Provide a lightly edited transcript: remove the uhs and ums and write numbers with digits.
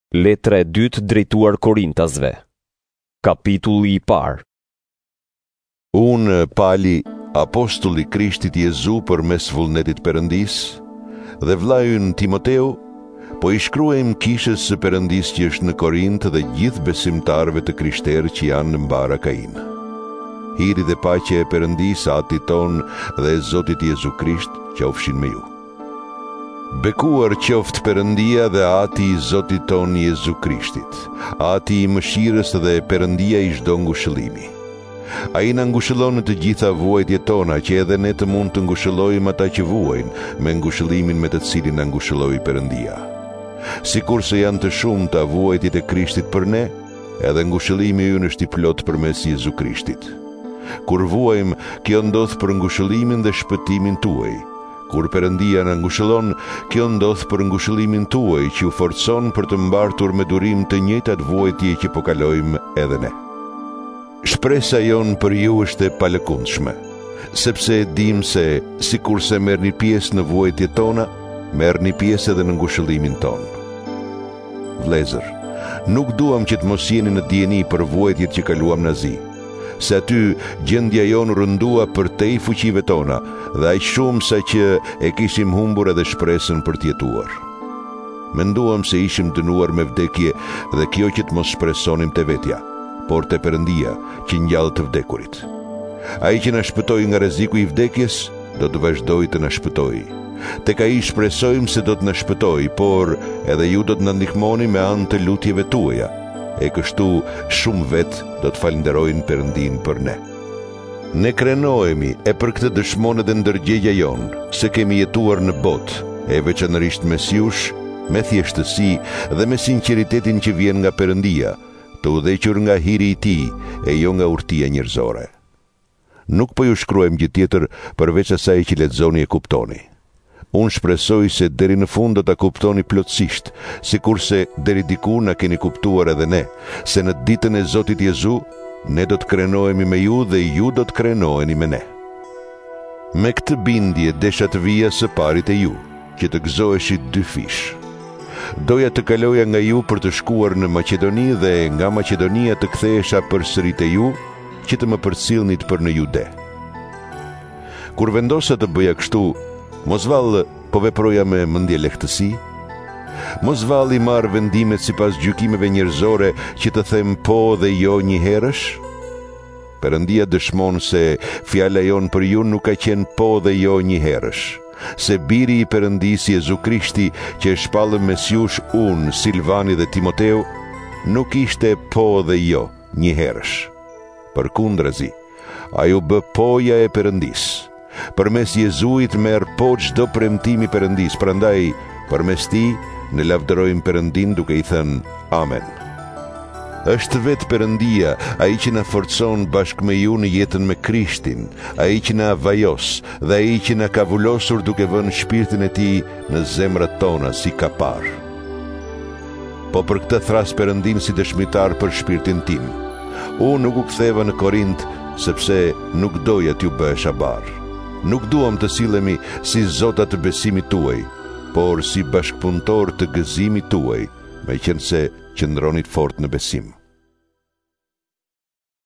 Letra e dytë drejtuar Korintasve. Kapitulli I parë. Unë, Pali, apostulli Krishtit Jezu përmes vullnetit Perëndis, dhe vllai ynë Timoteu, po I shkruajmë kishës së Perëndis që është në Korint dhe gjithë besimtarëve të krishterë që janë në mbar Akainë. Hiri dhe paqja e Perëndis, Atit ton dhe e Zotit Jezu Krisht qofshin me ju. Bekuar qoftë Perëndia dhe Ati I Zotit ton Jezu Krishtit, Ati I mëshirës dhe Perëndia I çdo ngushëllimi. Ai na ngushëllon në të gjitha vuajtjet tona, që edhe ne të mund të ngushëllojmë ata që vuajnë me ngushëllimin me të cilin na ngushëlloi Perëndia. Sikurse janë të shumta vuajtjet e Krishtit për ne, edhe ngushëllimi ynë është I plot përmes Jezu Krishtit. Kur vuajmë, kjo ndodh për ngushëllimin dhe shpëtimin tuaj. Kur Perëndia na ngushëllon, kjo ndodh për ngushëllimin tuaj që u forcon për të mbartur me durim të njëjtat vuajtje që po kalojmë edhe ne. Shpresa jonë për ju është e palëkundshme, sepse e dim se sikurse merrni pjesë në vuajtjet tona, merrni pjesë edhe në ngushëllimin ton. Vëllezër, nuk duam që të mos jeni në dieni për vuajtjet që kaluam në zi, se aty gjendja jonë rëndua për te I fuqive tona, dhe aq shumë sa që e kishim humbur edhe shpresën për t'jetuar. Menduam se ishim dënuar me vdekje dhe kjo që të mos shpresonim te vetja, por te Perëndia që ngjall të vdekurit. Ai që na shpëtoi nga rreziku I vdekjes, do të vazhdojë të na shpëtojë. Tek ai shpresojmë se do të na shpëtojë, por edhe ju do të na ndihmoni me anë të lutjeve tuaja. E kështu shumë vet do të falenderojnë Perëndin për ne. Ne krenohemi e për këtë dëshmon edhe ndërgjegja jonë, se kemi jetuar në botë, e veçanërisht mes jush, me thjeshtësi dhe me sinqeritetin që vjen nga Perëndia, të udhëhequr nga hiri I Tij e jo nga urtia njerëzore. Nuk po ju shkruajmë gjë tjetër përveç asaj që lexoni e kuptoni. Unë shpresoj se deri në fund do ta kuptoni plotësisht, sikurse deri diku na keni kuptuar edhe ne, se në ditën e Zotit Jezu ne do të krenohemi me ju dhe ju do të krenoheni me ne. Me këtë bindje desha të vija së parit e ju, që të gëzoheshit dy fish. Doja të kaloja nga ju për të shkuar në Maqedoni dhe nga Maqedonia të kthehesha përsëri te ju, që të më përcjellnit për në Jude. Kur vendosa të bëja kështu, mos vallë po veproja me mendje lehtësi, mos vallë I marr vendimet sipas gjykimeve njerëzore që të them po dhe jo një herësh. Perëndia dëshmon se fjala jon për ju nuk ka qenë po dhe jo një herësh, se biri I Perëndis Jezu Krishti që e shpallëm mes jush unë, Silvani dhe Timoteu, nuk ishte po dhe jo një herësh. Përkundrazi, ai u bë poja e Perëndis. Përmes Jezuit merr po çdo premtim I Perëndis, prandaj përmes Tij ne lavdërojmë Perëndin duke I thënë Amen. Është vetë Perëndia ai që na forcon bashkë me ju në jetën me Krishtin, ai që na vajos dhe ai që na ka vullosur duke vënë shpirtin e Tij në zemrat tona si kapar. Po për këtë thras Perëndin si dëshmitar për shpirtin tim. Unë nuk u ktheva në Korint sepse nuk doja t'ju bëhesha barr. Nuk duam të sillemi si zota të besimit tuaj, por si bashkëpunëtor të gëzimit tuaj, meqense qëndronit fort në besim.